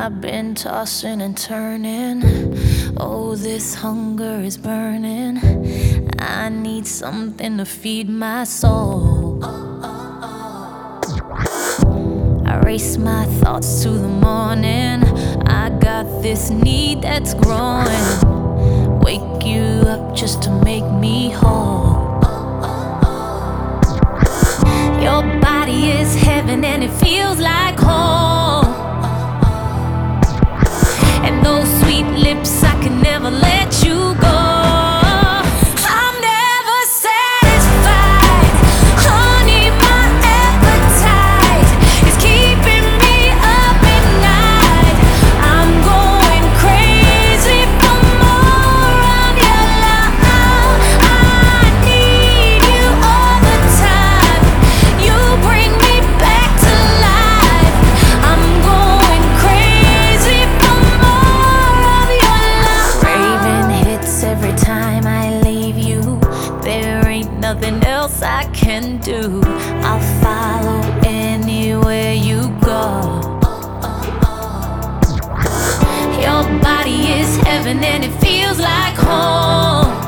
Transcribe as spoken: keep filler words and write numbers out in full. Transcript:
I've been tossing and turning. Oh, this hunger is burning. I need something to feed my soul. I race my thoughts to the morning. I got this need that's growing. Wake you up just to make me whole. Your body is heaven and it feels like home. And those sweet lips, I can never let you go. I'm never satisfied. Honey, my appetite is keeping me up at night. I'm going crazy for more of your love. I need you all the time. You bring me back to life. I'm going crazy for more of your love. Craving hits every time I leave you. There ain't nothing else I can do. I'll follow anywhere you go. Your body is heaven and it feels like home.